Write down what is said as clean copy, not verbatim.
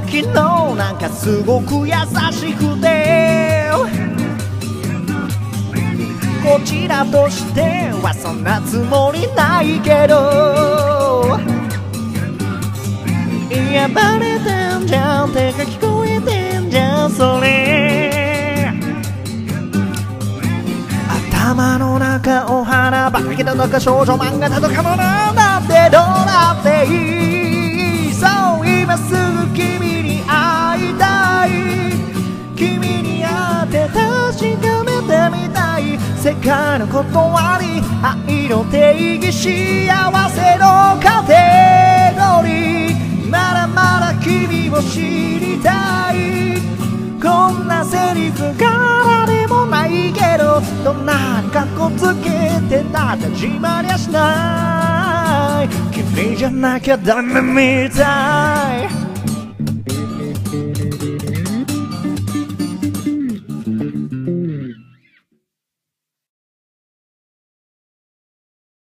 昨日なんかすごく優しくて、こちらとしてはそんなつもりないけど、いやバレてんじゃん、手が聞こえてんじゃんそれ。頭の中お花畑の中少女漫画だとかもなんだってどうだっていい。そう今すぐ君に会いたい、君に会って確かめてみたい。世界の断り愛の定義幸せのカテゴリー、まだまだ君を知りたい。こんなセリフからでもないけど、どんなにかっこつけてたって始まりゃしない。君じゃなきゃダメみたい。